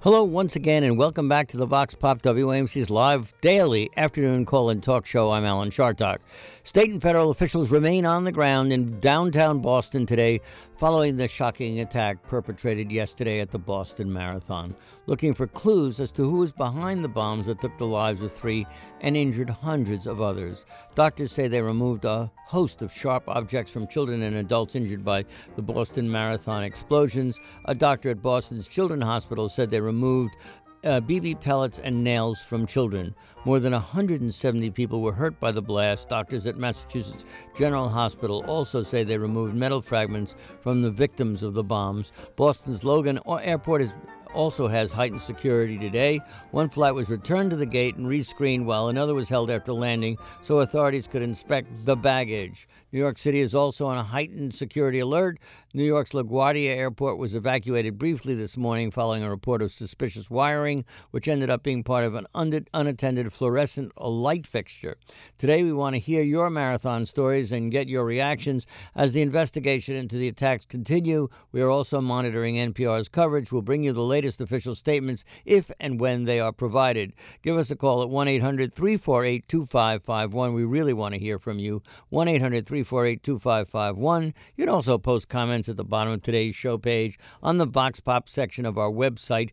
Hello once again, and welcome back to the Vox Pop WAMC's live daily afternoon call-in talk show. I'm Alan Chartock. State and federal officials remain on the ground in downtown Boston today following the shocking attack perpetrated yesterday at the Boston Marathon, looking for clues as to who was behind the bombs that took the lives of 3 and injured hundreds of others. Doctors say they removed a host of sharp objects from children and adults injured by the Boston Marathon explosions. A doctor at Boston's Children's Hospital said they removed BB pellets and nails from children. More than 170 people were hurt by the blast. Doctors at Massachusetts General Hospital also say they removed metal fragments from the victims of the bombs. Boston's Logan Airport also has heightened security today. One flight was returned to the gate and rescreened while another was held after landing so authorities could inspect the baggage. New York City is also on a heightened security alert. New York's LaGuardia Airport was evacuated briefly this morning following a report of suspicious wiring, which ended up being part of an unattended fluorescent light fixture. Today, we want to hear your marathon stories and get your reactions as the investigation into the attacks continue. We are also monitoring NPR's coverage. We'll bring you the latest official statements if and when they are provided. Give us a call at 1-800-348-2551. We really want to hear from you. 1-800-348-2551. You can also post comments at the bottom of today's show page on the Vox Pop section of our website,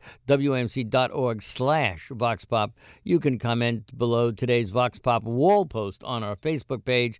wmc.org/VoxPop. You can comment below today's Vox Pop wall post on our Facebook page,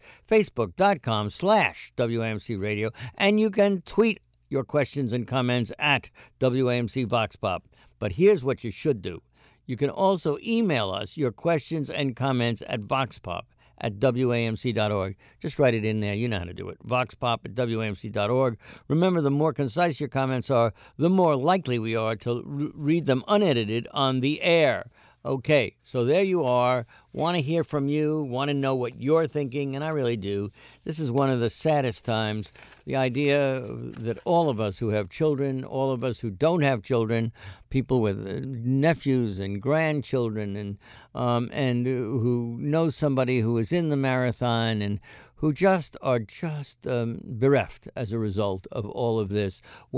facebook.com/WAMC Radio, and you can tweet your questions and comments at WAMC Vox Pop. But here's what you should do. You can also email us your questions and comments at voxpop@WAMC.org. Just write it in there. You know how to do it. voxpop@WAMC.org. Remember, the more concise your comments are, the more likely we are to read them unedited on the air. Okay, so there you are. Want to hear from you, want to know what you're thinking, and I really do. This is one of the saddest times. The idea that all of us who have children, all of us who don't have children, people with nephews and grandchildren, and who know somebody who is in the marathon and who are bereft as a result of all of this.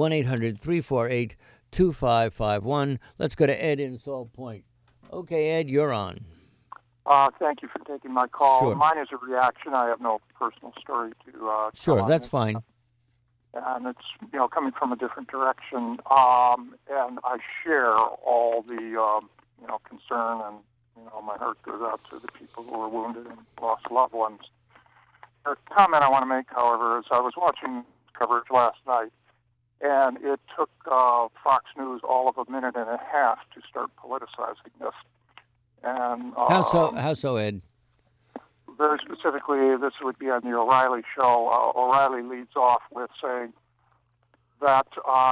1-800-348-2551. Let's go to Ed in Salt Point. Okay, Ed, you're on. Thank you for taking my call. Sure. Mine is a reaction. I have no personal story to Sure, that's fine. And it's, coming from a different direction. And I share all the, concern, and, my heart goes out to the people who were wounded and lost loved ones. The comment I want to make, however, is I was watching coverage last night, and it took Fox News all of a minute and a half to start politicizing this. And How so, Ed? Very specifically, this would be on the O'Reilly show. O'Reilly leads off with saying that,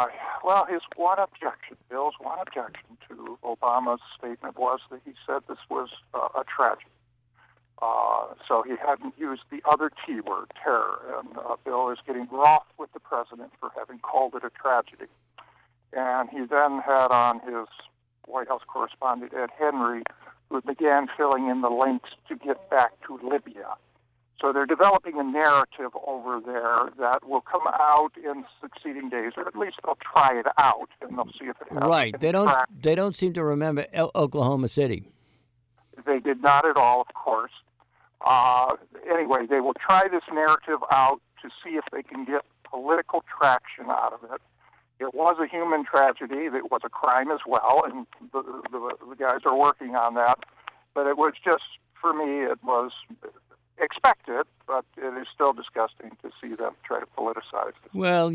Bill's one objection to Obama's statement was that he said this was a tragedy. So he hadn't used the other T word, terror, and Bill is getting wroth with the president for having called it a tragedy. And he then had on his White House correspondent, Ed Henry, who began filling in the links to get back to Libya. So they're developing a narrative over there that will come out in succeeding days, or at least they'll try it out, and they'll see if it happens. Right. They don't seem to remember Oklahoma City. They did not at all, of course. Anyway, they will try this narrative out to see if they can get political traction out of it. It was a human tragedy. It was a crime as well, and the guys are working on that. But it was just, for me, it was expected, but it is still disgusting to see them try to politicize this. Well,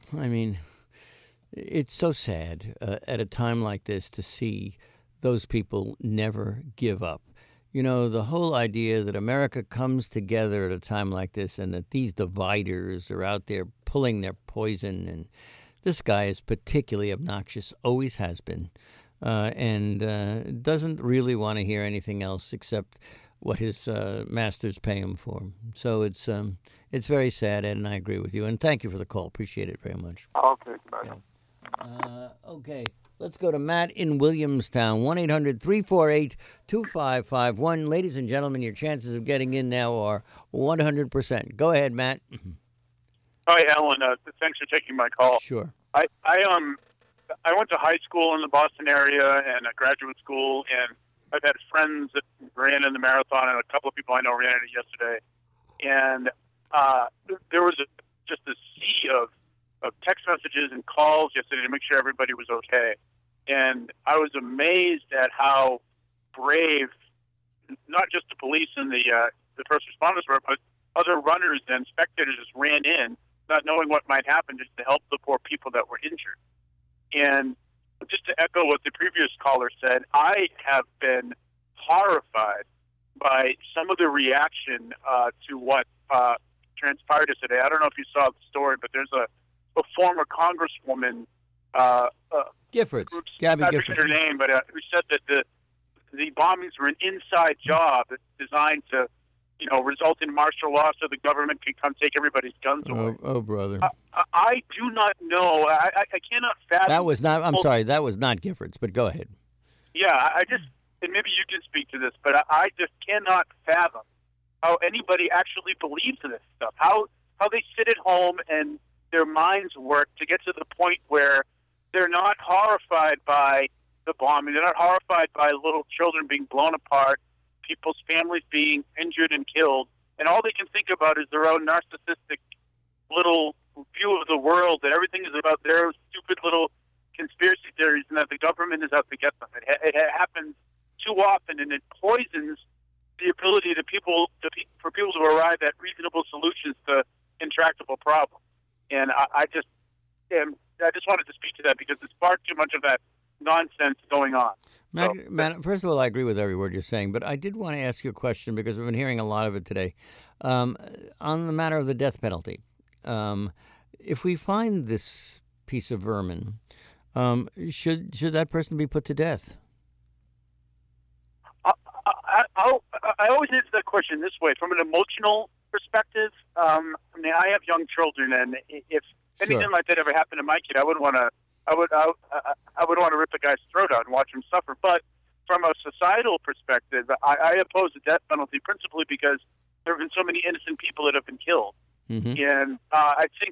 it's so sad at a time like this to see those people never give up. The whole idea that America comes together at a time like this and that these dividers are out there pulling their poison. And this guy is particularly obnoxious, always has been, and doesn't really want to hear anything else except what his masters pay him for. So it's very sad, Ed, and I agree with you. And thank you for the call. Appreciate it very much. Okay, bye. Yeah. Okay. Let's go to Matt in Williamstown, 1-800-348-2551. Ladies and gentlemen, your chances of getting in now are 100%. Go ahead, Matt. Hi, Alan. Thanks for taking my call. Sure. I I went to high school in the Boston area and a graduate school, and I've had friends that ran in the marathon, and a couple of people I know ran it yesterday. And there was just a sea of text messages and calls yesterday to make sure everybody was okay. And I was amazed at how brave, not just the police and the first responders were, but other runners and spectators just ran in, not knowing what might happen, just to help the poor people that were injured. And just to echo what the previous caller said, I have been horrified by some of the reaction to what transpired yesterday. I don't know if you saw the story, but there's a former congresswoman, Giffords, Gabby I Giffords. forget her name, but who said that the bombings were an inside job designed to, result in martial law so the government can come take everybody's guns away. Oh, brother. I do not know. I cannot fathom. That was not. I'm sorry. That was not Giffords. But go ahead. Yeah, and maybe you can speak to this, but I just cannot fathom how anybody actually believes in this stuff. How they sit at home and their minds work to get to the point where they're not horrified by the bombing. They're not horrified by little children being blown apart, people's families being injured and killed, and all they can think about is their own narcissistic little view of the world, that everything is about their stupid little conspiracy theories and that the government is out to get them. It happens too often, and it poisons the ability for people to arrive at reasonable solutions to intractable problems. And I just wanted to speak to that because there's far too much of that nonsense going on. Matt, first of all, I agree with every word you're saying, but I did want to ask you a question because we've been hearing a lot of it today. On the matter of the death penalty, if we find this piece of vermin, should that person be put to death? I always answer that question this way, from an emotional perspective. I have young children, and if anything like that ever happened to my kid, I would want to rip the guy's throat out and watch him suffer. But from a societal perspective, I oppose the death penalty principally because there have been so many innocent people that have been killed. Mm-hmm. And I think,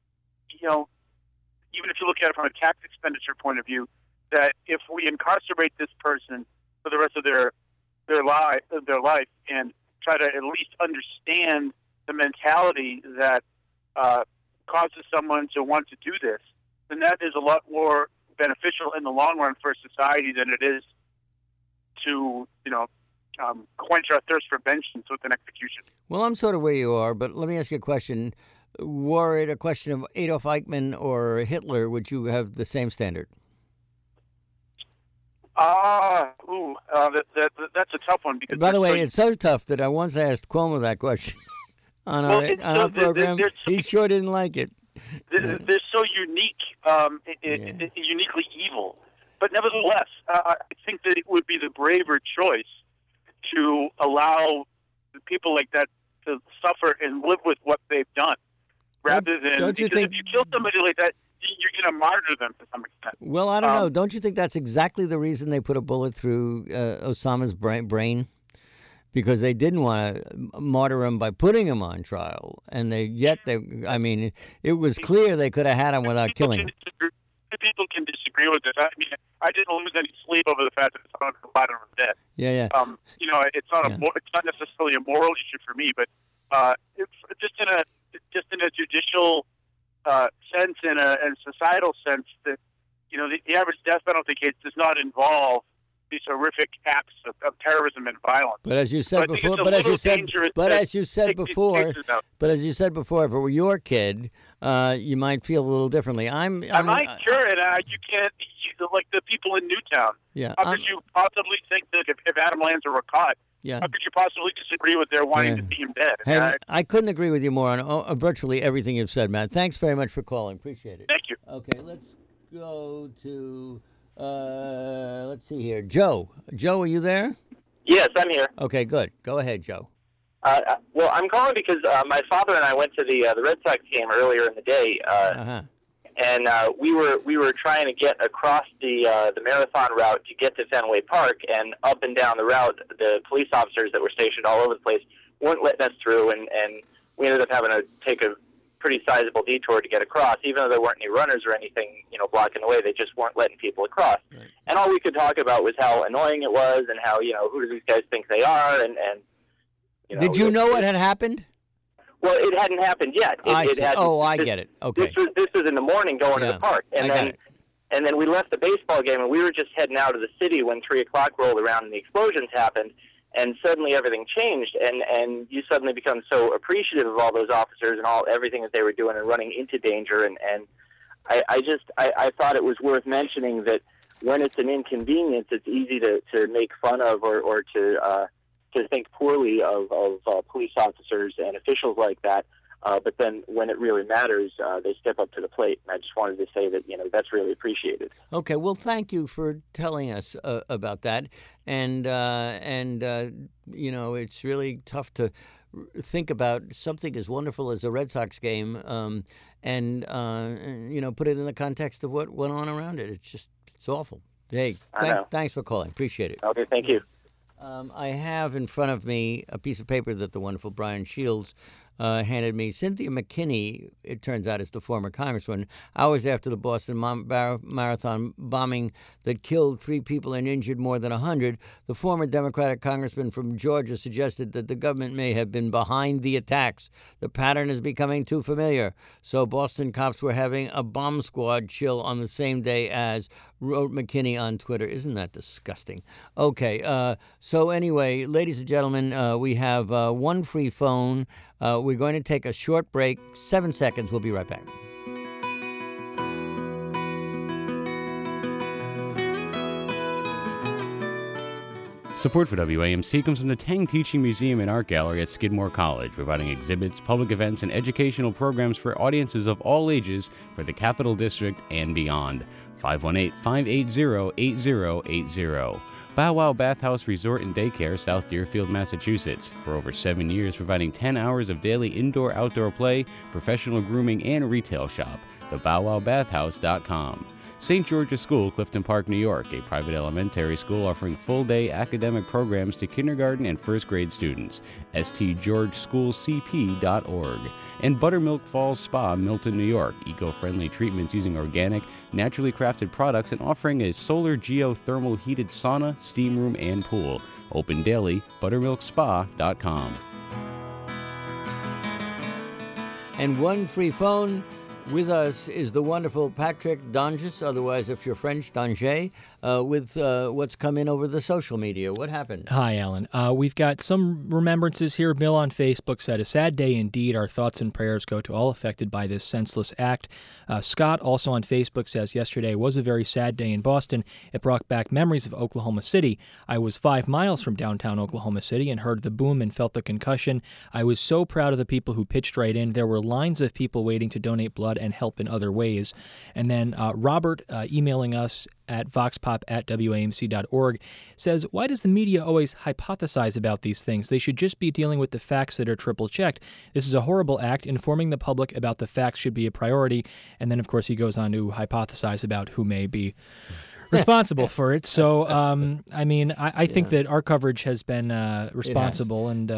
even if you look at it from a tax expenditure point of view, that if we incarcerate this person for the rest of their life and try to at least understand the mentality that causes someone to want to do this, then that is a lot more beneficial in the long run for society than it is to, quench our thirst for vengeance with an execution. Well, I'm sort of where you are, but let me ask you a question. Were it a question of Adolf Eichmann or Hitler, would you have the same standard? That's a tough one. Because by the way, it's so tough that I once asked Cuomo that question on our program. He sure didn't like it. They're so unique, uniquely evil. But nevertheless, I think that it would be the braver choice to allow people like that to suffer and live with what they've done, rather than if you kill somebody like that, you're going to martyr them to some extent. Well, I don't know. Don't you think that's exactly the reason they put a bullet through Osama's brain? Because they didn't want to martyr him by putting him on trial, and it was clear they could have had him without killing him. People can disagree with this. I didn't lose any sleep over the fact that someone provided him dead. Yeah. It's not necessarily a moral issue for me, but it's just in a judicial sense and a societal sense that the average death penalty case does not involve these horrific acts of terrorism and violence. But as you said before, if it were your kid, you might feel a little differently. I might, sure, and you can't, like the people in Newtown. Yeah. How could you possibly think that if Adam Lanza were caught? Yeah. How could you possibly disagree with their wanting to see him dead? Hey, I couldn't agree with you more on virtually everything you've said, Matt. Thanks very much for calling. Appreciate it. Thank you. Okay, let's go to. Let's see here. Joe, are you there? Yes, I'm here. Okay, good. Go ahead, Joe. Well, I'm calling because my father and I went to the Red Sox game earlier in the day, and we were trying to get across the marathon route to get to Fenway Park, and up and down the route, the police officers that were stationed all over the place weren't letting us through, and we ended up having to take a pretty sizable detour to get across, even though there weren't any runners or anything, blocking the way. They just weren't letting people across. Right. And all we could talk about was how annoying it was and how, who do these guys think they are? And Did you know what had happened? Well, it hadn't happened yet. I get it. Okay. This was in the morning going to the park. And then we left the baseball game, and we were just heading out of the city when 3 o'clock rolled around and the explosions happened. And suddenly everything changed, and you suddenly become so appreciative of all those officers and everything that they were doing and running into danger. And I thought it was worth mentioning that when it's an inconvenience, it's easy to make fun of or to think poorly of police officers and officials like that. But then when it really matters, they step up to the plate. And I just wanted to say that, that's really appreciated. Okay. Well, thank you for telling us about that. And it's really tough to think about something as wonderful as a Red Sox game and put it in the context of what went on around it. It's awful. Hey, thanks for calling. Appreciate it. Okay. Thank you. I have in front of me a piece of paper that the wonderful Brian Shields handed me. Cynthia McKinney, it turns out, is the former congresswoman. Hours after the Boston Marathon bombing that killed 3 people and injured more than 100, the former Democratic congressman from Georgia suggested that the government may have been behind the attacks. The pattern is becoming too familiar. So Boston cops were having a bomb squad chill on the same day as, wrote McKinney on Twitter. Isn't that disgusting? Okay, so anyway, ladies and gentlemen, we have one free phone. We're going to take a short break. 7 seconds. We'll be right back. Support for WAMC comes from the Tang Teaching Museum and Art Gallery at Skidmore College, providing exhibits, public events, and educational programs for audiences of all ages for the Capital District and beyond. 518-580-8080. Bow Wow Bathhouse Resort and Daycare, South Deerfield, Massachusetts. For over 7 years, providing 10 hours of daily indoor-outdoor play, professional grooming, and retail shop. TheBowWowBathhouse.com. St. George's School, Clifton Park, New York, a private elementary school offering full-day academic programs to kindergarten and first-grade students. stgeorgeschoolcp.org. And Buttermilk Falls Spa, Milton, New York, eco-friendly treatments using organic, naturally crafted products and offering a solar geothermal heated sauna, steam room, and pool. Open daily, buttermilkspa.com. And one free phone. With us is the wonderful Patrick Donges, otherwise, if you're French, Danger, with what's come in over the social media. What happened? Hi, Alan. We've got some remembrances here. Bill on Facebook said, "A sad day indeed. Our thoughts and prayers go to all affected by this senseless act." Scott, also on Facebook, says, "Yesterday was a very sad day in Boston. It brought back memories of Oklahoma City. I was 5 miles from downtown Oklahoma City and heard the boom and felt the concussion. I was so proud of the people who pitched right in. There were lines of people waiting to donate blood and help in other ways." And then Robert, emailing us at voxpop@wamc.org, says, "Why does the media always hypothesize about these things? They should just be dealing with the facts that are triple-checked. This is a horrible act. Informing the public about the facts should be a priority." And then, of course, he goes on to hypothesize about who may be responsible for it. So, I think that our coverage has been responsible, and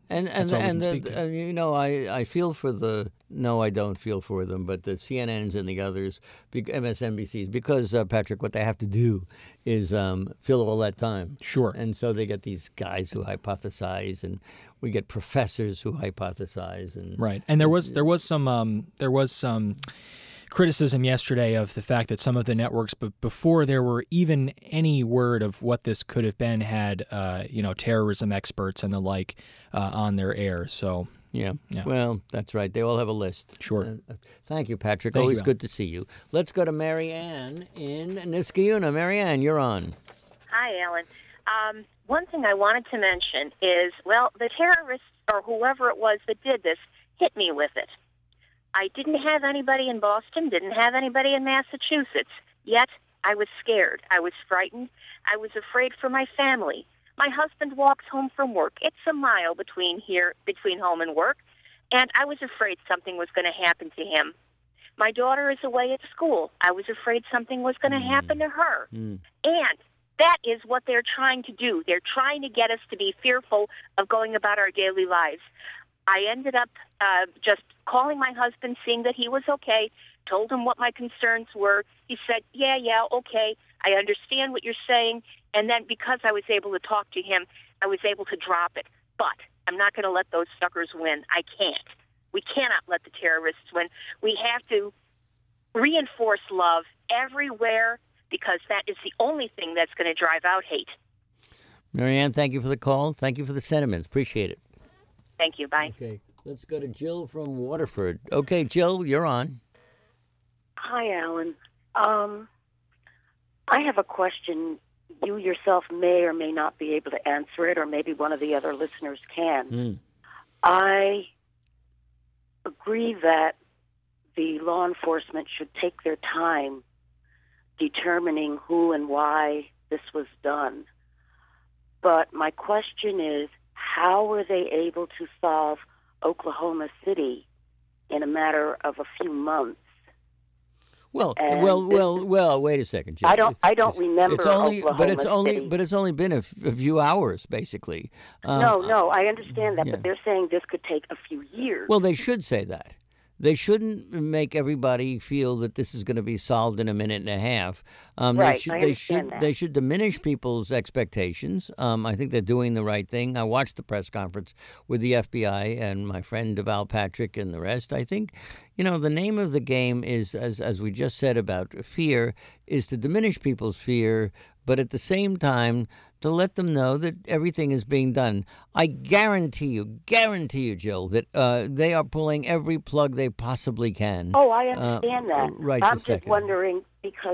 I feel for the. No, I don't feel for them, but the CNNs and the others, MSNBCs, because, Patrick, what they have to do is fill all that time. Sure. And so they get these guys who hypothesize, and we get professors who hypothesize. And right. And there was some criticism yesterday of the fact that some of the networks, before there were even any word of what this could have been, had terrorism experts and the like on their air. So yeah. Well, that's right. They all have a list. Sure. Thank you, Patrick. Always good to see you. Let's go to Mary Ann in Niskayuna. Mary Ann, you're on. Hi, Alan. One thing I wanted to mention is, the terrorists or whoever it was that did this hit me with it. I didn't have anybody in Boston, didn't have anybody in Massachusetts, yet I was scared. I was frightened. I was afraid for my family. My husband walks home from work. It's a mile between home and work, and I was afraid something was going to happen to him. My daughter is away at school. I was afraid something was going to happen to her. And that is what they're trying to do. They're trying to get us to be fearful of going about our daily lives. I ended up just calling my husband, seeing that he was okay, told him what my concerns were. He said, yeah, okay, I understand what you're saying. And then because I was able to talk to him, I was able to drop it. But I'm not going to let those suckers win. I can't. We cannot let the terrorists win. We have to reinforce love everywhere because that is the only thing that's going to drive out hate. Marianne, thank you for the call. Thank you for the sentiments. Appreciate it. Thank you. Bye. Okay, let's go to Jill from Waterford. Okay, Jill, you're on. Hi, Alan. I have a question. You yourself may or may not be able to answer it, or maybe one of the other listeners can. I agree that the law enforcement should take their time determining who and why this was done. But my question is, how were they able to solve Oklahoma City in a matter of a few months? Well, wait a second, Jill. I don't remember Oklahoma City. But it's only been a few hours, basically. No, I understand that, but they're saying this could take a few years. Well, they should say that. They shouldn't make everybody feel that this is going to be solved in a minute and a half. Right, They should diminish people's expectations. I think they're doing the right thing. I watched the press conference with the FBI and my friend Deval Patrick and the rest. I think, the name of the game is, as we just said about fear, is to diminish people's fear, but at the same time, to let them know that everything is being done. I guarantee you, Jill, that they are pulling every plug they possibly can. Oh, I understand that. Right. I'm just wondering because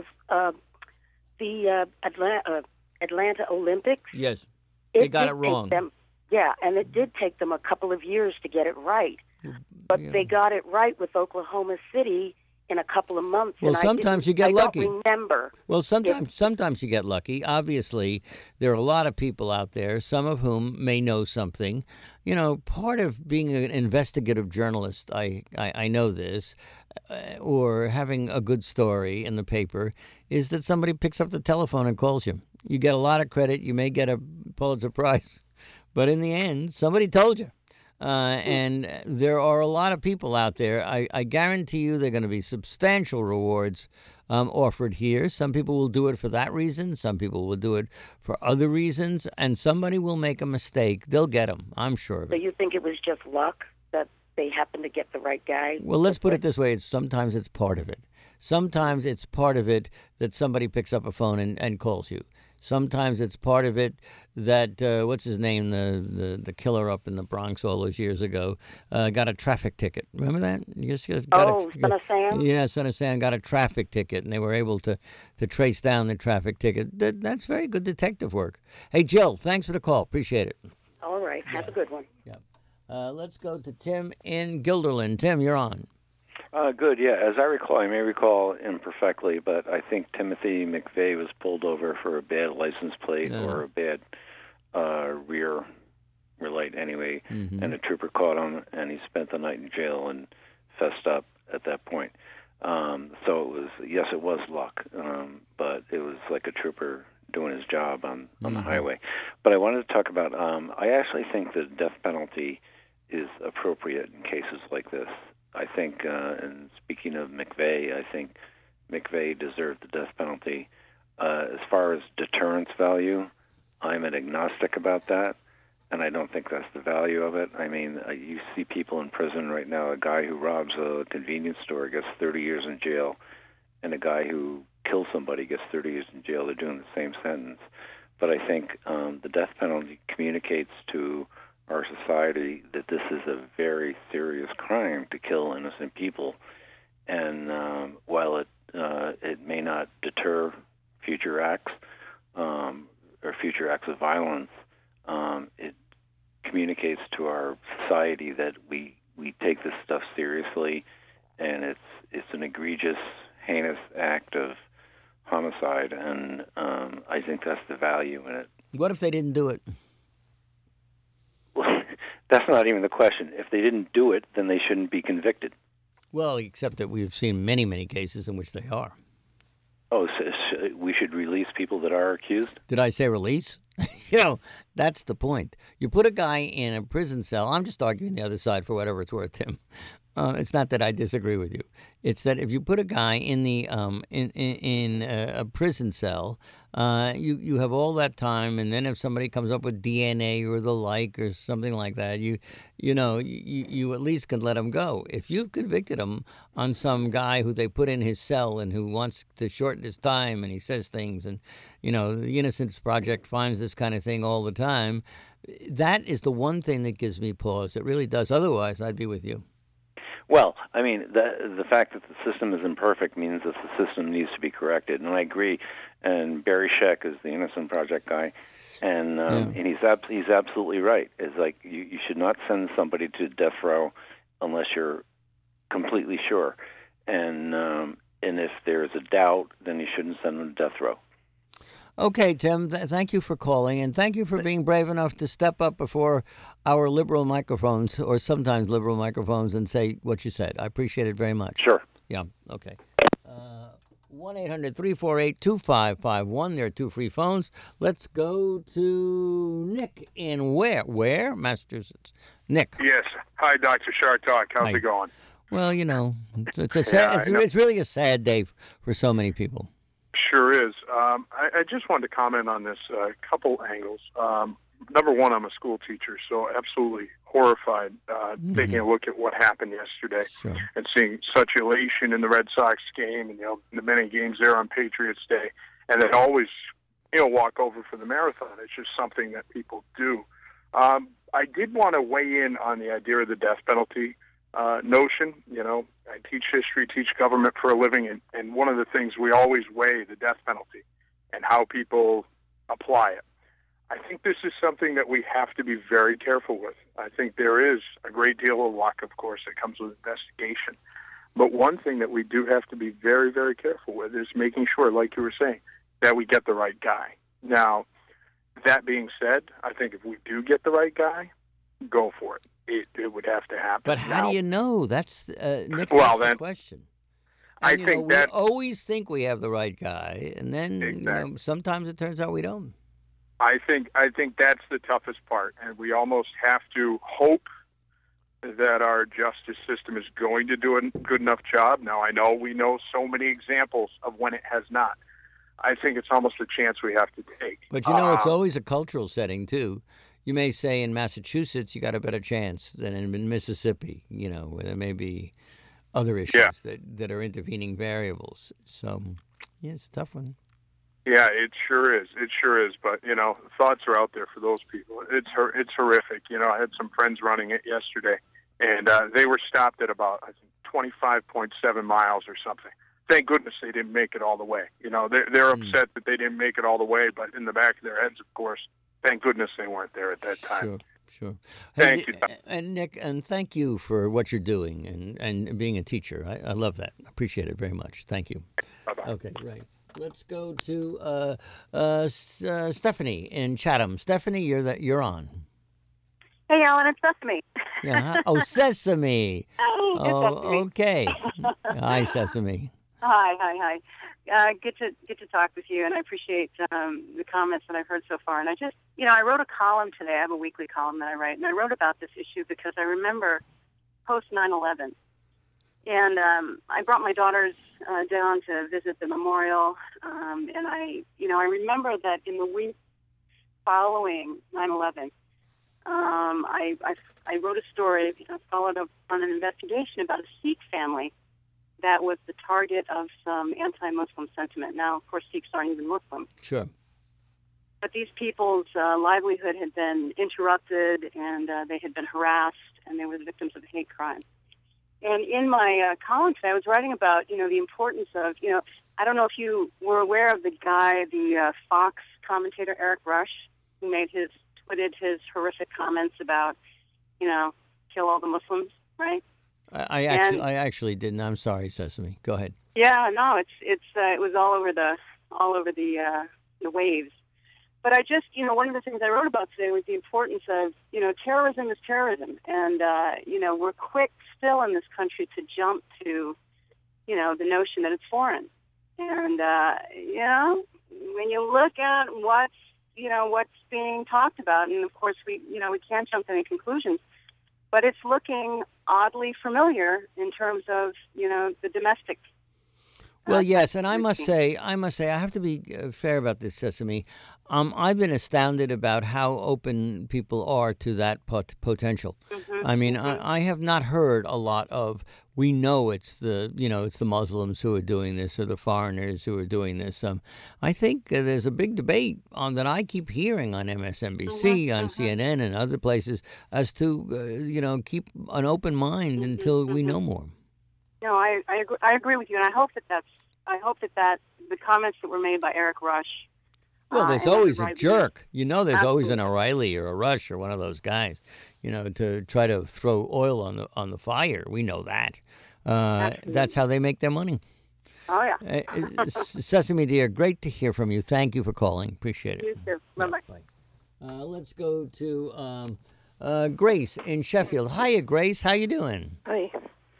the Atlanta Olympics. Yes, they got it wrong. And it did take them a couple of years to get it right. But they got it right with Oklahoma City in a couple of months. Well, sometimes you get lucky. I don't remember. Well, sometimes you get lucky. Obviously, there are a lot of people out there, some of whom may know something. Part of being an investigative journalist, I know this, or having a good story in the paper, is that somebody picks up the telephone and calls you. You get a lot of credit. You may get a Pulitzer Prize. But in the end, somebody told you. And there are a lot of people out there. I guarantee you there are going to be substantial rewards offered here. Some people will do it for that reason. Some people will do it for other reasons. And somebody will make a mistake. They'll get them. I'm sure of it. So you think it was just luck that they happened to get the right guy? Well, let's put it this way. Sometimes it's part of it. Sometimes it's part of it that somebody picks up a phone and calls you. Sometimes it's part of it that, what's his name, the killer up in the Bronx all those years ago, got a traffic ticket. Remember that? Son of Sam? Yeah, Son of Sam got a traffic ticket, and they were able to trace down the traffic ticket. That's very good detective work. Hey, Jill, thanks for the call. Appreciate it. All right. Have a good one. Yeah. Let's go to Tim in Guilderland. Tim, you're on. Good, yeah. As I recall, I may recall imperfectly, but I think Timothy McVeigh was pulled over for a bad license plate or a bad rear light anyway, and a trooper caught him, and he spent the night in jail and fessed up at that point. So it was luck, but it was like a trooper doing his job on the highway. But I wanted to talk about, I actually think the death penalty is appropriate in cases like this. I think, and speaking of McVeigh, I think McVeigh deserved the death penalty. As far as deterrence value, I'm an agnostic about that, and I don't think that's the value of it. I mean, you see people in prison right now. A guy who robs a convenience store gets 30 years in jail, and a guy who kills somebody gets 30 years in jail. They're doing the same sentence. But I think the death penalty communicates to our society that this is a very serious crime to kill innocent people, and while it may not deter future acts or future acts of violence, it communicates to our society that we take this stuff seriously, and it's an egregious, heinous act of homicide, and I think that's the value in it. What if they didn't do it? That's not even the question. If they didn't do it, then they shouldn't be convicted. Well, except that we've seen many, many cases in which they are. Oh, so we should release people that are accused? Did I say release? That's the point. You put a guy in a prison cell. I'm just arguing the other side for whatever it's worth, Tim. It's not that I disagree with you. It's that if you put a guy in the in a prison cell, you have all that time, and then if somebody comes up with DNA or the like or something like that, you at least can let him go. If you've convicted him on some guy who they put in his cell and who wants to shorten his time and he says things, and the Innocence Project finds this kind of thing all the time, that is the one thing that gives me pause. It really does. Otherwise, I'd be with you. Well, I mean, the fact that the system is imperfect means that the system needs to be corrected, and I agree. And Barry Scheck is the Innocent Project guy, and he's absolutely right. It's like you should not send somebody to death row unless you're completely sure, and if there's a doubt, then you shouldn't send them to death row. Okay, Tim, thank you for calling, and thank you for being brave enough to step up before our liberal microphones, or sometimes liberal microphones, and say what you said. I appreciate it very much. Sure. Yeah, okay. 1-800-348-2551. There are two free phones. Let's go to Nick in where? Massachusetts. Nick. Yes. Hi, Dr. Chartok. How's it going? Well, it's really a sad day for so many people. Sure is. I just wanted to comment on this couple angles. Number one, I'm a school teacher, so absolutely horrified taking a look at what happened yesterday and seeing such elation in the Red Sox game and the many games there on Patriots Day, and they always walk over for the marathon. It's just something that people do. I did want to weigh in on the idea of the death penalty notion. I teach history, teach government for a living, and one of the things we always weigh the death penalty and how people apply it. I think this is something that we have to be very careful with. I think there is a great deal of luck, of course, that comes with investigation. But one thing that we do have to be very, very careful with is making sure, like you were saying, that we get the right guy. Now, that being said, I think if we do get the right guy, go for it. It would have to happen. But how do you know? That's Nick, that's the question. And, we always think we have the right guy, and then sometimes it turns out we don't. I think that's the toughest part, and we almost have to hope that our justice system is going to do a good enough job. Now, I know we know so many examples of when it has not. I think it's almost a chance we have to take. But it's always a cultural setting too. You may say in Massachusetts you got a better chance than in Mississippi, where there may be other issues that are intervening variables. So, it's a tough one. Yeah, it sure is. It sure is. But, thoughts are out there for those people. It's horrific. I had some friends running it yesterday, and they were stopped at about, I think, 25.7 miles or something. Thank goodness they didn't make it all the way. They're upset that they didn't make it all the way, but in the back of their heads, of course, thank goodness they weren't there at that time. Sure. Thank you. And Nick, and thank you for what you're doing and being a teacher. I love that. I appreciate it very much. Thank you. Bye-bye. Okay, right. Let's go to Stephanie in Chatham. Stephanie, you're on. Hey, Alan, it's Sesame. Yeah. Oh, Sesame. Sesame. Okay. Hi, Sesame. Hi. Good to talk with you, and I appreciate the comments that I've heard so far. And I just, I wrote a column today. I have a weekly column that I write, and I wrote about this issue because I remember post 9/11, and I brought my daughters down to visit the memorial, and I remember that in the week following 9/11, I wrote a story, followed up on an investigation about a Sikh family that was the target of some anti-Muslim sentiment. Now, of course, Sikhs aren't even Muslim. Sure. But these people's livelihood had been interrupted, and they had been harassed, and they were the victims of a hate crime. And in my column today, I was writing about, the importance of, I don't know if you were aware of the guy, the Fox commentator Eric Rush, who tweeted his horrific comments about, kill all the Muslims, right? I actually didn't. I'm sorry, Sesame. Go ahead. Yeah, no, it was all over the waves. But I just, one of the things I wrote about today was the importance of, terrorism is terrorism, and we're quick still in this country to jump to, the notion that it's foreign, and when you look at what's what's being talked about. And of course, we can't jump to any conclusions, but it's looking oddly familiar in terms of, the domestic. Well, yes, and I must say, I have to be fair about this, Sesame. I've been astounded about how open people are to that potential. I mean, I have not heard a lot of, we know it's the Muslims who are doing this or the foreigners who are doing this. I think there's a big debate that I keep hearing on MSNBC, on CNN, and other places as to, keep an open mind until we know more. No, I agree with you, and I hope that the comments that were made by Eric Rush. Well, there's always a jerk. There's always an O'Reilly or a Rush or one of those guys, to try to throw oil on the fire. We know that. That's how they make their money. Oh, yeah. Sesame, dear, great to hear from you. Thank you for calling. Appreciate it. You too. Bye-bye. Bye. Let's go to Grace in Sheffield. Hiya, Grace. How you doing? Hi.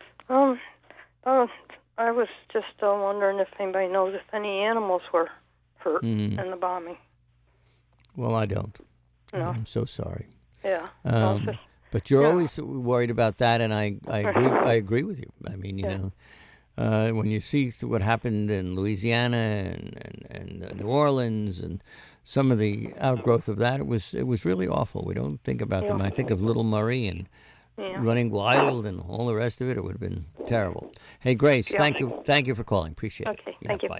I was just wondering if anybody knows if any animals were hurt in the bombing. Well, I don't. No. I'm so sorry. Yeah. But you're always worried about that, and I agree with you. I mean, when you see what happened in Louisiana and New Orleans and some of the outgrowth of that, it was really awful. We don't think about them. I think of Little Murray and running wild and all the rest of it. It would have been terrible. Hey, Grace, thank you for calling. Appreciate it. Okay, thank you. Bye.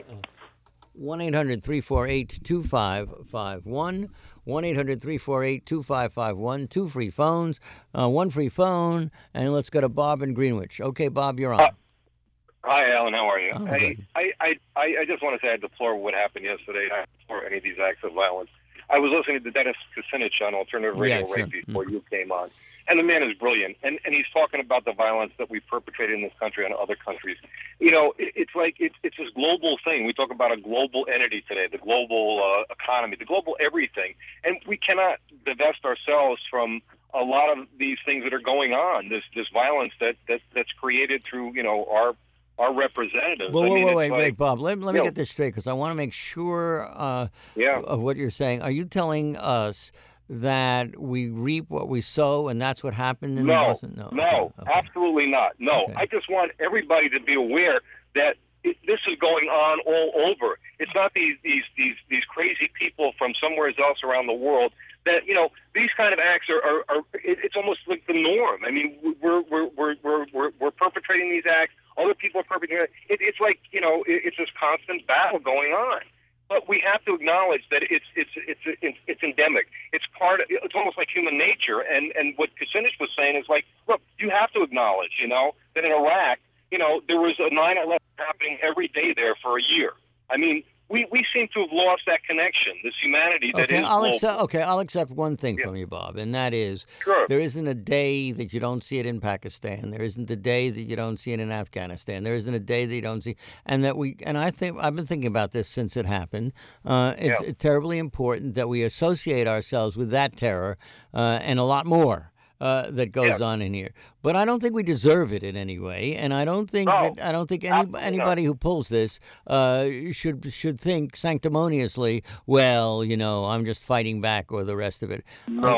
1-800-348-2551. 1-800-348-2551. 2 free phones, 1 free phone, and let's go to Bob in Greenwich. Okay, Bob, you're on. Hi, Alan. How are you? Oh, I just want to say I deplore what happened yesterday. I deplore any of these acts of violence. I was listening to Dennis Kucinich on Alternative Radio right before you came on. And the man is brilliant. And he's talking about the violence that we perpetrated in this country and other countries. It's like it's this global thing. We talk about a global entity today, the global economy, the global everything. And we cannot divest ourselves from a lot of these things that are going on, this violence that's created through, our representatives. Well, wait, Bob. Let me get this straight, because I want to make sure of what you're saying. Are you telling us that we reap what we sow, and that's what happened in Boston? No, absolutely not. No, okay. I just want everybody to be aware that this is going on all over. It's not these crazy people from somewhere else around the world that these kind of acts are it's almost like the norm. I mean, we're perpetrating these acts. Other people are perpetrating. It's like it's this constant battle going on. But we have to acknowledge that it's endemic. It's almost like human nature. And what Kucinich was saying is like, look, you have to acknowledge, that in Iraq, there was a 9/11 happening every day there for a year. I mean, we seem to have lost that connection, this humanity that is global. I'll accept one thing from you, Bob, and that is there isn't a day that you don't see it in Pakistan. There isn't a day that you don't see it in Afghanistan. There isn't a day that you don't see, and I think I've been thinking about this since it happened. It's terribly important that we associate ourselves with that terror and a lot more. That goes on in here, but I don't think we deserve it in any way, and I don't think anybody who pulls this should think sanctimoniously. Well, I'm just fighting back, or the rest of it.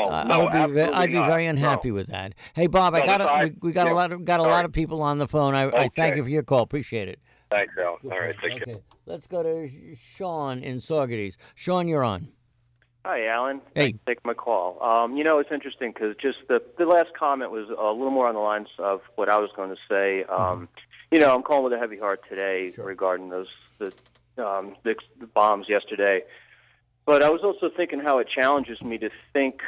I'd be very unhappy with that. Hey, Bob, we got a lot of people on the phone. I thank you for your call. Appreciate it. Thanks, Al. All right, take care. Let's go to Sean in Saugerties. Sean, you're on. Hi, Alan. Hey. Thanks for taking my call. It's interesting because just the last comment was a little more on the lines of what I was going to say. I'm calling with a heavy heart today regarding the bombs yesterday. But I was also thinking how it challenges me to think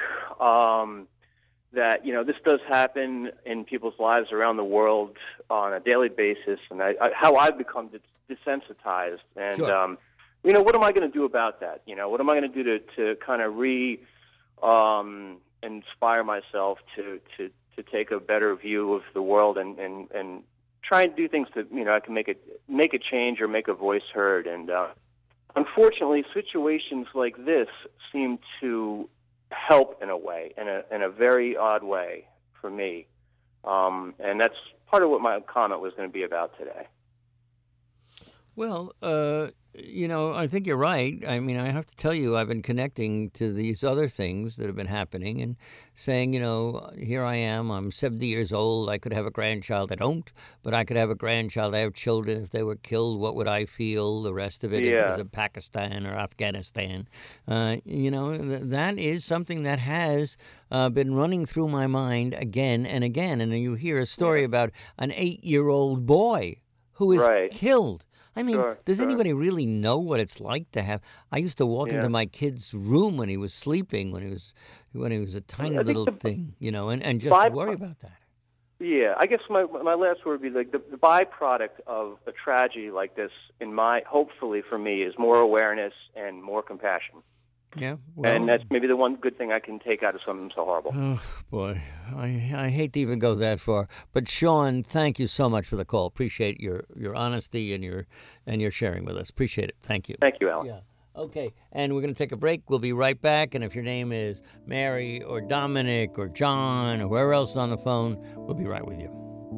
that, this does happen in people's lives around the world on a daily basis, and how I've become desensitized. And, what am I going to do about that? What am I going to do to kind of inspire myself to take a better view of the world and try and do things that I can make a change or make a voice heard. And unfortunately, situations like this seem to help in a way, in a very odd way for me. And that's part of what my comment was going to be about today. Well, I think you're right. I mean, I have to tell you, I've been connecting to these other things that have been happening and saying, here I am, I'm 70 years old, I could have a grandchild. I don't, but I could have a grandchild. I have children. If they were killed, what would I feel? The rest of it, if it was in Pakistan or Afghanistan. That is something that has been running through my mind again and again. And you hear a story about an 8-year-old boy who is killed. I mean, does anybody really know what it's like to have? I used to walk into my kid's room when he was sleeping, when he was a tiny little thing, and just worry about that. Yeah, I guess my last word would be like the byproduct of a tragedy like this, hopefully for me, is more awareness and more compassion. Yeah, well, and that's maybe the one good thing I can take out of something so horrible. Oh, boy. I hate to even go that far. But, Sean, thank you so much for the call. Appreciate your honesty and your sharing with us. Appreciate it. Thank you. Thank you, Alan. Yeah. Okay, and we're going to take a break. We'll be right back. And if your name is Mary or Dominic or John or whoever else is on the phone, we'll be right with you.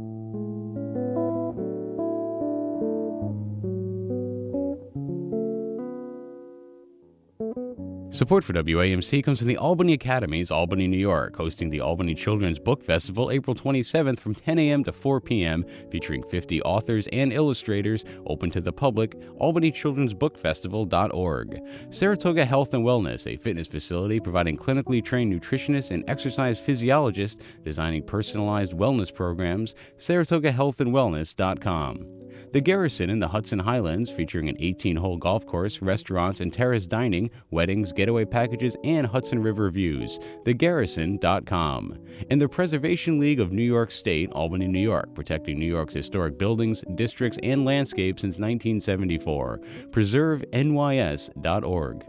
Support for WAMC comes from the Albany Academies, Albany, New York, hosting the Albany Children's Book Festival April 27th from 10 a.m. to 4 p.m., featuring 50 authors and illustrators, open to the public, albanychildrensbookfestival.org. Saratoga Health and Wellness, a fitness facility providing clinically trained nutritionists and exercise physiologists designing personalized wellness programs, saratogahealthandwellness.com. The Garrison in the Hudson Highlands, featuring an 18-hole golf course, restaurants, and terrace dining, weddings, getaway packages, and Hudson River views. TheGarrison.com. And the Preservation League of New York State, Albany, New York, protecting New York's historic buildings, districts, and landscapes since 1974. PreserveNYS.org.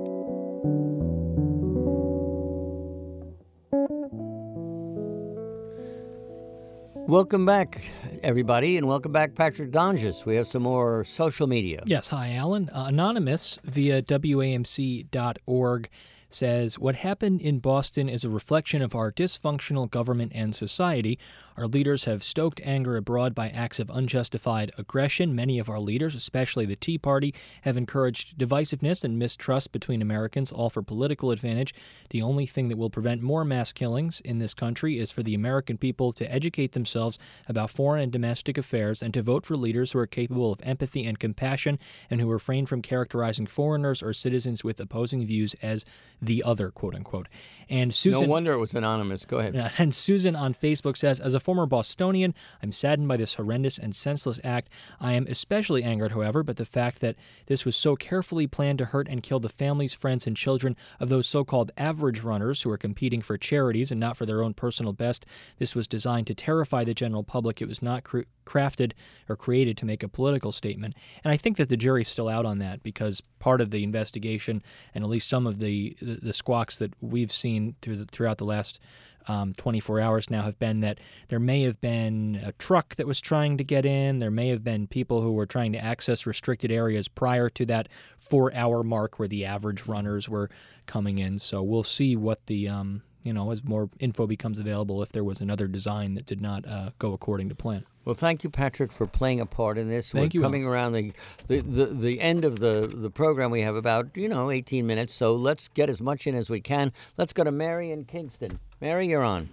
Welcome back, everybody, and welcome back, Patrick Donges. We have some more social media. Yes, hi, Alan. Anonymous via WAMC.org says, what happened in Boston is a reflection of our dysfunctional government and society. Our leaders have stoked anger abroad by acts of unjustified aggression. Many of our leaders, especially the Tea Party, have encouraged divisiveness and mistrust between Americans, all for political advantage. The only thing that will prevent more mass killings in this country is for the American people to educate themselves about foreign and domestic affairs and to vote for leaders who are capable of empathy and compassion and who refrain from characterizing foreigners or citizens with opposing views as the other, quote-unquote. And Susan, no wonder it was anonymous. Go ahead. And Susan on Facebook says, as a former Bostonian, I'm saddened by this horrendous and senseless act. I am especially angered, however, by the fact that this was so carefully planned to hurt and kill the families, friends, and children of those so-called average runners who are competing for charities and not for their own personal best. This was designed to terrify the general public. It was not crafted or created to make a political statement. And I think that the jury's still out on that because part of the investigation and at least some of the squawks that we've seen throughout the last 24 hours now have been that there may have been a truck that was trying to get in. There may have been people who were trying to access restricted areas prior to that 4-hour mark where the average runners were coming in. So we'll see what the, as more info becomes available, if there was another design that did not go according to plan. Well, thank you, Patrick, for playing a part in this. Thank you. We're coming around the end of the program. We have about, 18 minutes, so let's get as much in as we can. Let's go to Mary in Kingston. Mary, you're on.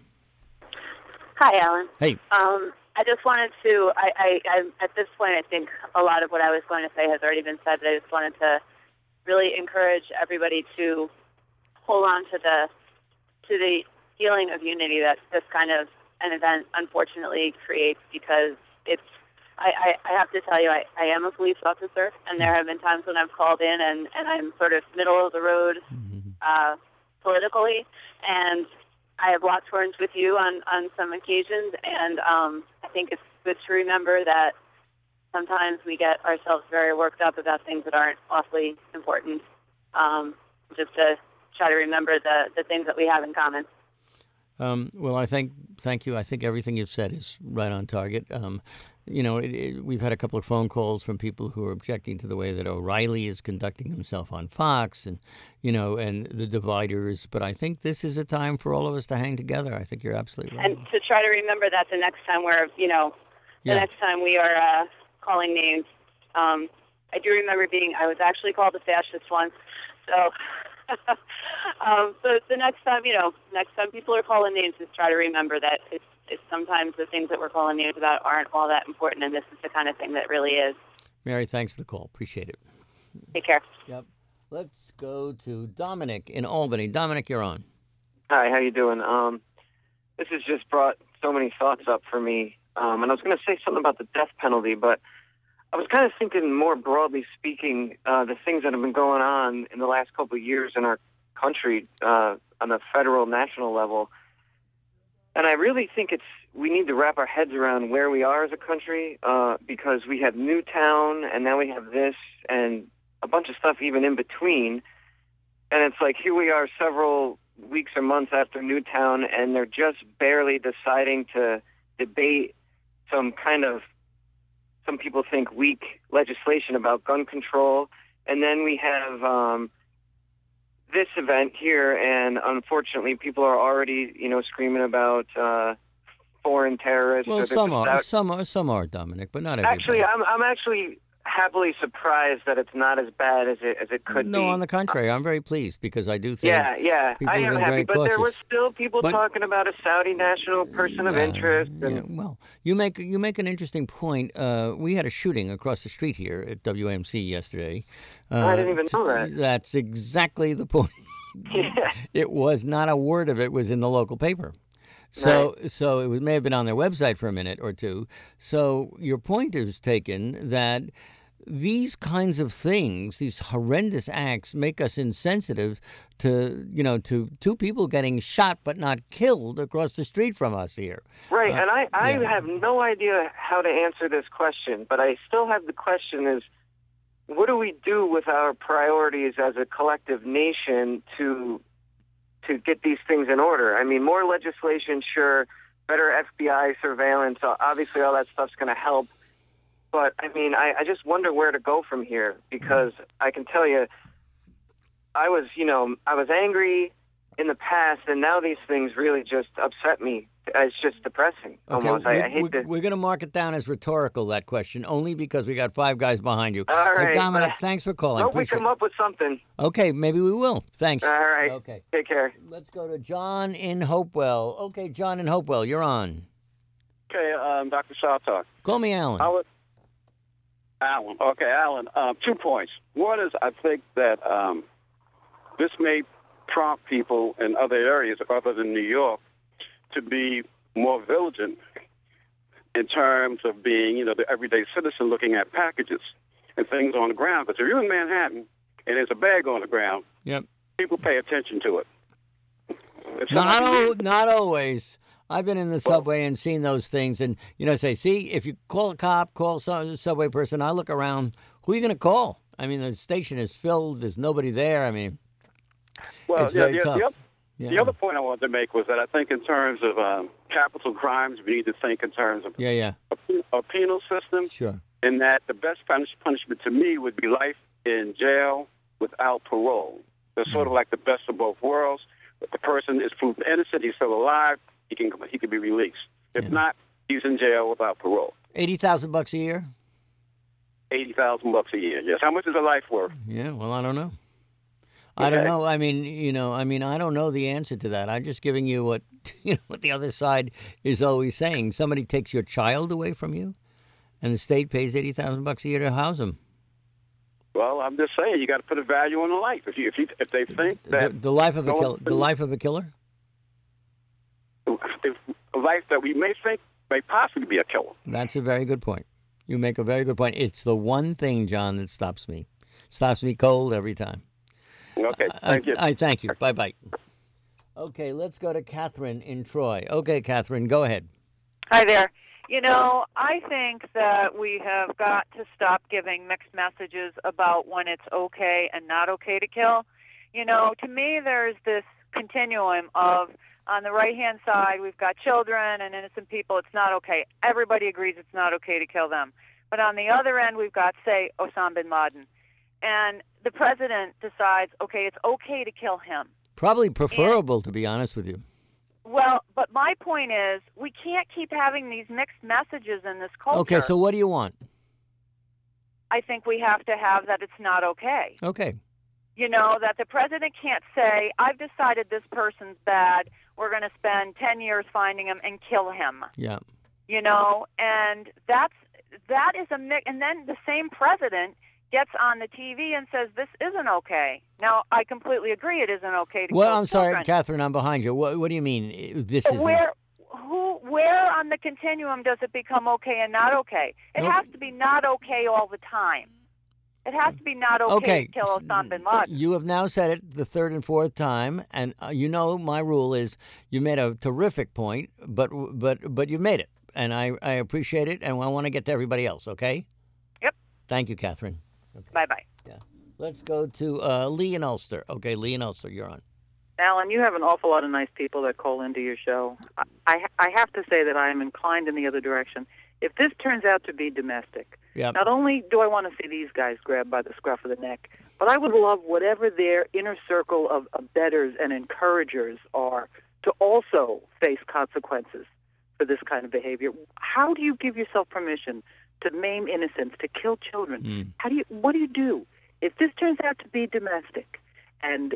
Hi, Alan. Hey. I just wanted to, I at this point, I think a lot of what I was going to say has already been said, but I just wanted to really encourage everybody to hold on to the feeling of unity that this kind of an event unfortunately creates, because it's, I have to tell you, I am a police officer, and there have been times when I've called in and I'm sort of middle of the road politically, and I have locked horns with you on some occasions, and I think it's good to remember that sometimes we get ourselves very worked up about things that aren't awfully important, just to try to remember the things that we have in common. Well, thank you. I think everything you've said is right on target. We've had a couple of phone calls from people who are objecting to the way that O'Reilly is conducting himself on Fox and the dividers. But I think this is a time for all of us to hang together. I think you're absolutely right. And to try to remember that the next time next time we are calling names, I do remember I was actually called a fascist once. So, so the next time people are calling names, just try to remember that it's sometimes the things that we're calling names about aren't all that important, and this is the kind of thing that really is. Mary, thanks for the call. Appreciate it. Take care. Yep. Let's go to Dominic in Albany. Dominic, you're on. Hi, how you doing? This has just brought so many thoughts up for me. And I was going to say something about the death penalty, but I was kind of thinking more broadly speaking, the things that have been going on in the last couple of years in our country on the federal, national level. And I really think we need to wrap our heads around where we are as a country, because we have Newtown, and now we have this, and a bunch of stuff even in between. And it's like, here we are several weeks or months after Newtown, and they're just barely deciding to debate some people think weak legislation about gun control. And then we have this event here, and unfortunately people are already, screaming about foreign terrorists. Well, some are, Dominic, but not everybody. Actually, I'm actually happily surprised that it's not as bad as it could be. No, on the contrary, I'm very pleased because I do think people I am have been happy, very but cautious. there was still people talking about a Saudi national person of interest. And well, you make an interesting point. We had a shooting across the street here at WAMC yesterday. I didn't even know that. That's exactly the point. Yeah. It was not a word of it was in the local paper. So it may have been on their website for a minute or two. So your point is taken that these kinds of things, these horrendous acts, make us insensitive to two people getting shot but not killed across the street from us here. Right, and I have no idea how to answer this question, but I still have the question is, what do we do with our priorities as a collective nation to get these things in order? I mean, more legislation, sure, better FBI surveillance, obviously all that stuff's going to help. But, I mean, I just wonder where to go from here, because I can tell you, I was angry in the past, and now these things really just upset me. It's just depressing, almost. I hate to... We're going to mark it down as rhetorical, that question, only because we got five guys behind you. All right. Dominic, thanks for calling. Hope we come up with something. Okay, maybe we will. Thanks. All right. Okay. Take care. Let's go to John in Hopewell. Okay, John in Hopewell, you're on. Okay, Dr. Sawtalk. Call me Alan. Alan. Okay, Alan. 2 points. One is I think that this may prompt people in other areas other than New York to be more vigilant in terms of being, the everyday citizen looking at packages and things on the ground. Because if you're in Manhattan and there's a bag on the ground, people pay attention to it. Not always. I've been in the subway and seen those things, and say, see, if you call a cop, call some subway person, I look around, who are you going to call? I mean, the station is filled. There's nobody there. I mean, it's very tough. The other point I wanted to make was that I think in terms of capital crimes, we need to think in terms of a penal system. Sure. And that the best punishment to me would be life in jail without parole. It's sort of like the best of both worlds. If the person is proven innocent, he's still alive, he can be released. If not, he's in jail without parole. $80,000 a year? $80,000 a year, yes. How much is a life worth? Yeah, well, I don't know. I don't know. I mean, I don't know the answer to that. I'm just giving you what the other side is always saying. Somebody takes your child away from you, and the state pays $80,000 a year to house them. Well, I'm just saying you got to put a value on the life. If they think that the life of a killer, a life that we may think may possibly be a killer. That's a very good point. You make a very good point. It's the one thing, John, that stops me cold every time. Okay, thank you. I thank you. Bye-bye. Okay, let's go to Catherine in Troy. Okay, Catherine, go ahead. Hi there. I think that we have got to stop giving mixed messages about when it's okay and not okay to kill. To me, there's this continuum of, on the right-hand side, we've got children and innocent people. It's not okay. Everybody agrees it's not okay to kill them. But on the other end, we've got, say, Osama bin Laden. And the president decides, okay, it's okay to kill him. Probably preferable, to be honest with you. Well, but my point is, we can't keep having these mixed messages in this culture. Okay, so what do you want? I think we have to have that it's not okay. Okay. You know, that the president can't say, I've decided this person's bad, we're going to spend 10 years finding him and kill him. Yeah. You know, and that is a mix. And then the same president gets on the TV and says, this isn't okay. Now, I completely agree it isn't okay to Well, kill I'm sorry, children. Catherine, I'm behind you. What do you mean this isn't? Where on the continuum does it become okay and not okay? It has to be not okay all the time. It has to be not okay to kill Osama bin Laden. You have now said it the third and fourth time, and you know my rule is you made a terrific point, but you made it, and I appreciate it, and I want to get to everybody else, okay? Yep. Thank you, Catherine. Okay. Bye-bye. Yeah. Let's go to Lee in Ulster. Okay, Lee in Ulster, you're on. Alan, you have an awful lot of nice people that call into your show. I have to say that I am inclined in the other direction. If this turns out to be domestic, not only do I want to see these guys grabbed by the scruff of the neck, but I would love whatever their inner circle of betters and encouragers are to also face consequences for this kind of behavior. How do you give yourself permission to maim innocents, to kill children? What do you do? If this turns out to be domestic, and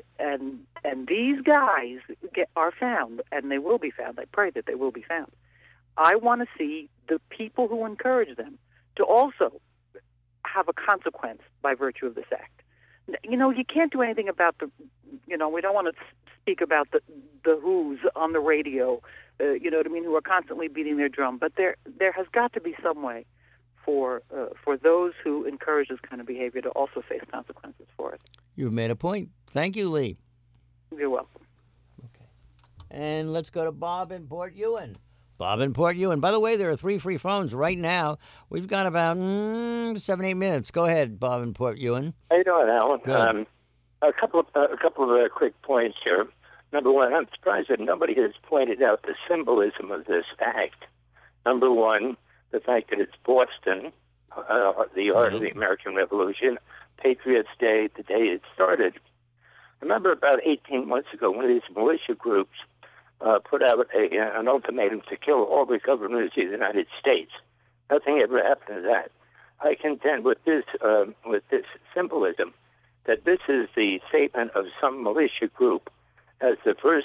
these guys are found, and they will be found, I pray that they will be found, I want to see the people who encourage them to also have a consequence by virtue of this act. You know, you can't do anything about we don't want to speak about the who's on the radio, you know what I mean, who are constantly beating their drum. But there has got to be some way for those who encourage this kind of behavior to also face consequences for it. You've made a point. Thank you, Lee. You're welcome. Okay. And let's go to Bob in Port Ewan. Bob in Port Ewan. By the way, there are 3 free phones right now. We've got about 7-8 minutes. Go ahead, Bob in Port Ewan. How you doing, Alan? Good. A couple of quick points here. Number one, I'm surprised that nobody has pointed out the symbolism of this act. Number one, the fact that it's Boston, the art of the American Revolution, Patriots' Day, the day it started. I remember about 18 months ago, one of these militia groups put out an ultimatum to kill all the governors of the United States. Nothing ever happened to that. I contend with this symbolism that this is the statement of some militia group as the first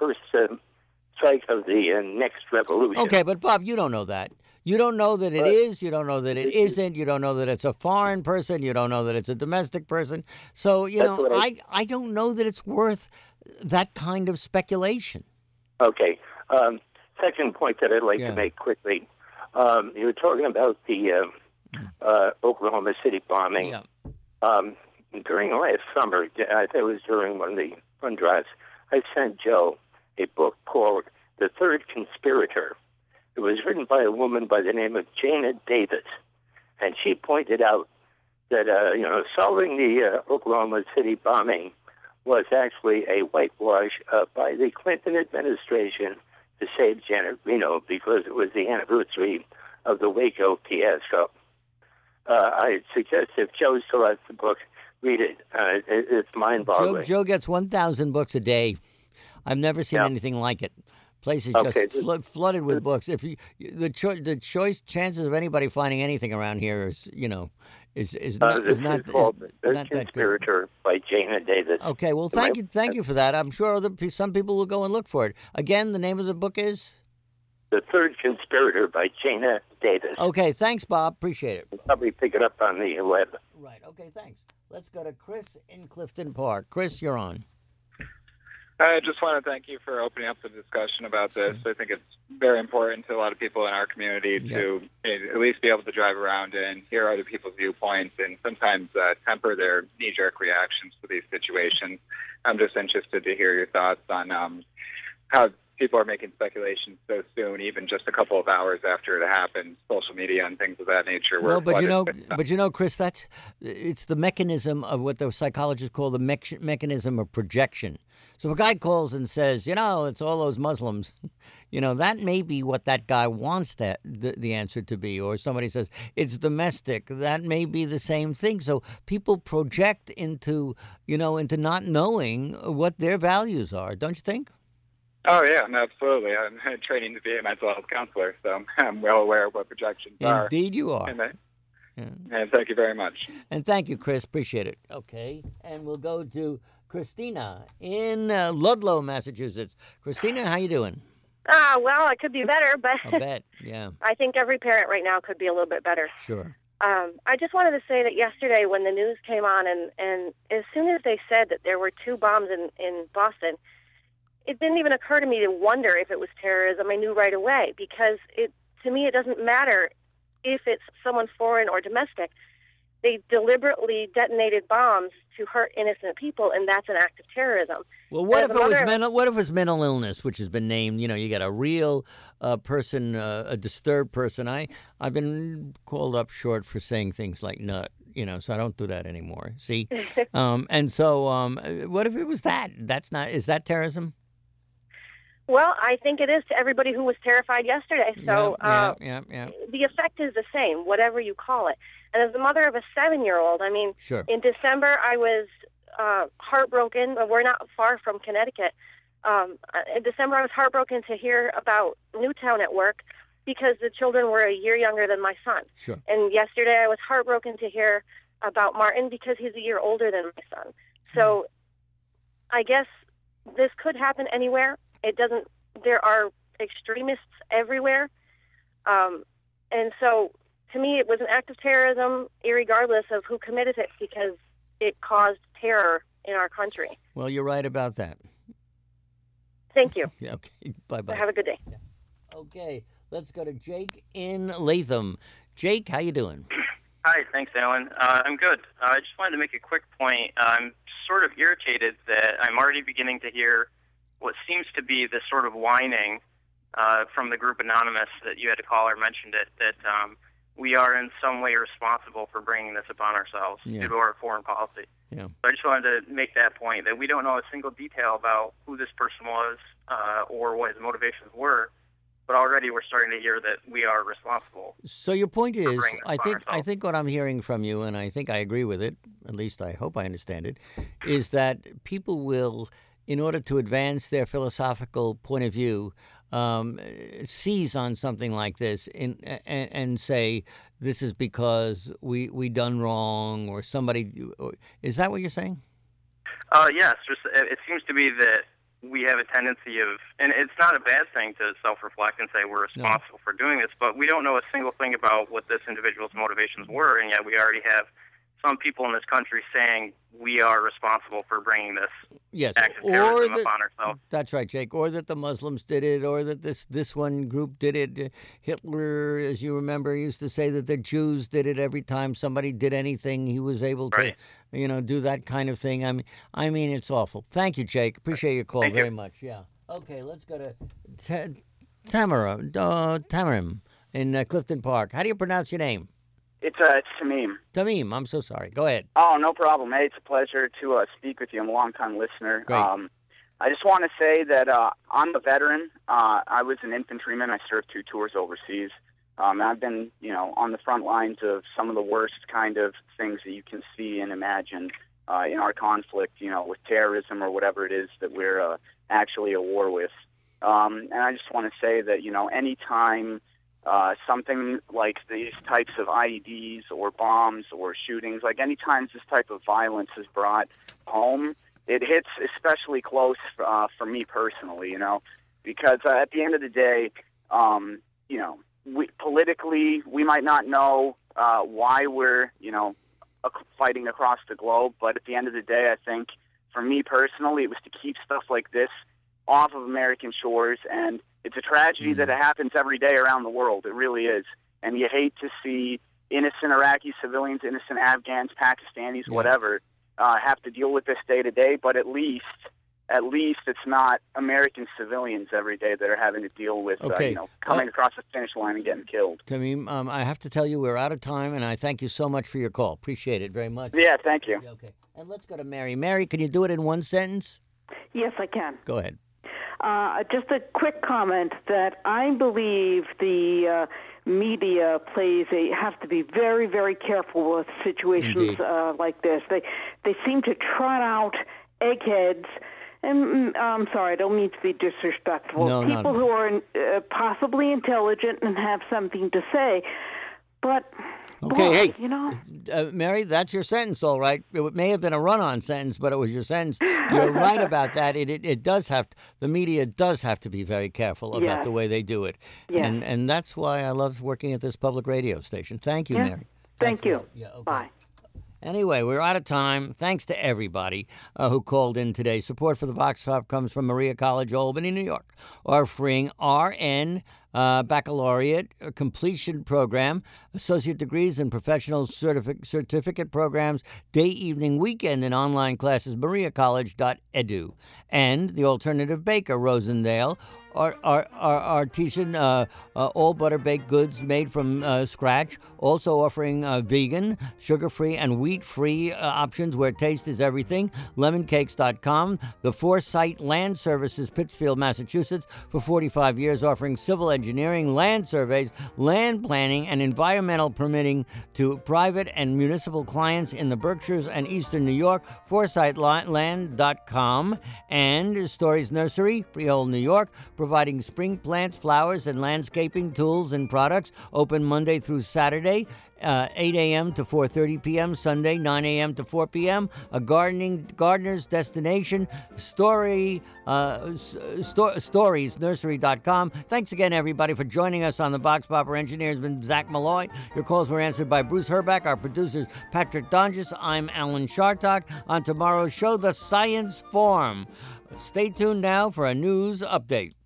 strike of the next revolution. Okay, but Bob, you don't know that. You don't know that it is. You don't know that it isn't. You don't know that it's a foreign person. You don't know that it's a domestic person. So, I don't know that it's worth that kind of speculation. Okay. Second point that I'd like to make quickly. You were talking about the Oklahoma City bombing. Yeah. During last summer, I think it was during one of the fund drives, I sent Joe a book called The Third Conspirator. It was written by a woman by the name of Jana Davis, and she pointed out that solving the Oklahoma City bombing was actually a whitewash by the Clinton administration to save Janet Reno because it was the anniversary of the Waco fiasco. I suggest if Joe still has the book, read it. It's mind-boggling. Joe gets 1,000 books a day. I've never seen anything like it. Place is just flooded with books. If the chances of anybody finding anything around here is not that Conspirator by Jana Davis. Okay, well, thank you for that. I'm sure some people will go and look for it. Again, the name of the book is The Third Conspirator by Jana Davis. Okay, thanks, Bob. Appreciate it. We'll probably pick it up on the web. Right. Okay, thanks. Let's go to Chris in Clifton Park. Chris, you're on. I just want to thank you for opening up the discussion about this. I think it's very important to a lot of people in our community to at least be able to drive around and hear other people's viewpoints and sometimes temper their knee-jerk reactions to these situations. I'm just interested to hear your thoughts on how people are making speculations so soon, even just a couple of hours after it happened, social media and things of that nature. Well, but Chris, it's the mechanism of what the psychologists call the mechanism of projection. So if a guy calls and says, it's all those Muslims, that may be what that guy wants the answer to be. Or somebody says it's domestic, that may be the same thing. So people project into not knowing what their values are, don't you think? Oh, yeah, no, absolutely. I'm training to be a mental health counselor, so I'm well aware of what projections are. Indeed you are. And thank you very much. And thank you, Chris. Appreciate it. Okay, and we'll go to Christina in Ludlow, Massachusetts. Christina, how you doing? Well, I could be better, but I bet, yeah. I think every parent right now could be a little bit better. Sure. I just wanted to say that yesterday when the news came on and as soon as they said that there were 2 bombs in Boston, it didn't even occur to me to wonder if it was terrorism. I knew right away because to me it doesn't matter if it's someone foreign or domestic. They deliberately detonated bombs to hurt innocent people, and that's an act of terrorism. Well, what if it was mental illness, which has been named? You know, you got a real person, a disturbed person. I've been called up short for saying things like nut. You know, so I don't do that anymore. See, and so what if it was that? Is that terrorism? Well, I think it is to everybody who was terrified yesterday. So the effect is the same, whatever you call it. And as the mother of a 7-year-old, I mean, sure. In December I was heartbroken. We're not far from Connecticut. In December I was heartbroken to hear about Newtown at work because the children were a year younger than my son. Sure. And yesterday I was heartbroken to hear about Martin because he's a year older than my son. So I guess this could happen anywhere. It doesn't. There are extremists everywhere, and so to me, it was an act of terrorism, irregardless of who committed it, because it caused terror in our country. Well, you're right about that. Thank you. Yeah, okay. Bye-bye. Have a good day. Yeah. Okay, let's go to Jake in Latham. Jake, how you doing? Hi, thanks, Alan. I'm good. I just wanted to make a quick point. I'm sort of irritated that I'm already beginning to hear what seems to be this sort of whining from the group Anonymous that you had a caller mentioned it, that we are in some way responsible for bringing this upon ourselves due to our foreign policy. Yeah. So I just wanted to make that point, that we don't know a single detail about who this person was or what his motivations were, but already we're starting to hear that we are responsible. So your point is, I think what I'm hearing from you, and I think I agree with it, at least I hope I understand it, is that people will, in order to advance their philosophical point of view, seize on something like this and say, this is because we done wrong or somebody. Is that what you're saying? Yes. It seems to be that we have a tendency of, and it's not a bad thing to self-reflect and say we're responsible for doing this, but we don't know a single thing about what this individual's motivations were, and yet we already have some people in this country saying we are responsible for bringing this act of terrorism upon ourselves. That's right, Jake. Or that the Muslims did it, or that this one group did it. Hitler, as you remember, used to say that the Jews did it every time somebody did anything. He was able to, do that kind of thing. I mean, it's awful. Thank you, Jake. Appreciate your call very much. Yeah. Okay, let's go to Tamarim in Clifton Park. How do you pronounce your name? It's Tamim. Tamim, I'm so sorry. Go ahead. Oh, no problem. Hey, it's a pleasure to speak with you. I'm a long-time listener. Great. I just want to say that I'm a veteran. I was an infantryman. I served 2 tours overseas. And I've been, on the front lines of some of the worst kind of things that you can see and imagine in our conflict, with terrorism or whatever it is that we're actually at war with. And I just want to say that, anytime something like these types of IEDs or bombs or shootings, like any times this type of violence is brought home, it hits especially close for me personally, because at the end of the day, politically we might not know why we're, fighting across the globe, but at the end of the day, I think for me personally, it was to keep stuff like this off of American shores, and it's a tragedy that it happens every day around the world. It really is. And you hate to see innocent Iraqi civilians, innocent Afghans, Pakistanis, whatever, have to deal with this day to day, but at least it's not American civilians every day that are having to deal with, coming across the finish line and getting killed. Tamim, I have to tell you we're out of time, and I thank you so much for your call. Appreciate it very much. Yeah, thank you. Okay. And let's go to Mary. Mary, can you do it in one sentence? Yes, I can. Go ahead. Just a quick comment that I believe the media has to be very, very careful with situations like this. They seem to trot out eggheads, and I'm sorry, I don't mean to be disrespectful. People who are possibly intelligent and have something to say, but Okay, boy, hey, Mary, that's your sentence, all right. It may have been a run-on sentence, but it was your sentence. You're right about that. It does have the media does have to be very careful about the way they do it, and that's why I love working at this public radio station. Thank you, Mary. Thank you. Yeah, okay. Bye. Anyway, we're out of time. Thanks to everybody who called in today. Support for the Vox Pop comes from Maria College, Albany, New York, offering RN baccalaureate completion program, associate degrees and professional certificate programs, day, evening, weekend, and online classes, mariacollege.edu. And the Alternative Baker, Rosendale, our artisan all butter baked goods made from scratch, also offering vegan, sugar-free, and wheat-free options where taste is everything. Lemoncakes.com. The Foresight Land Services, Pittsfield, Massachusetts, for 45 years, offering civil engineering, land surveys, land planning, and environmental permitting to private and municipal clients in the Berkshires and Eastern New York. ForesightLand.com. And Stories Nursery, Freehold, New York, providing spring plants, flowers, and landscaping tools and products. Open Monday through Saturday, 8 a.m. to 4:30 p.m., Sunday, 9 a.m. to 4 p.m., a gardener's destination, storiesnursery.com. Thanks again, everybody, for joining us on the Vox Pop. Our engineer has been Zach Malloy. Your calls were answered by Bruce Herback. Our producers, Patrick Donges. I'm Alan Chartock. On tomorrow's show, The Science Form. Stay tuned now for a news update.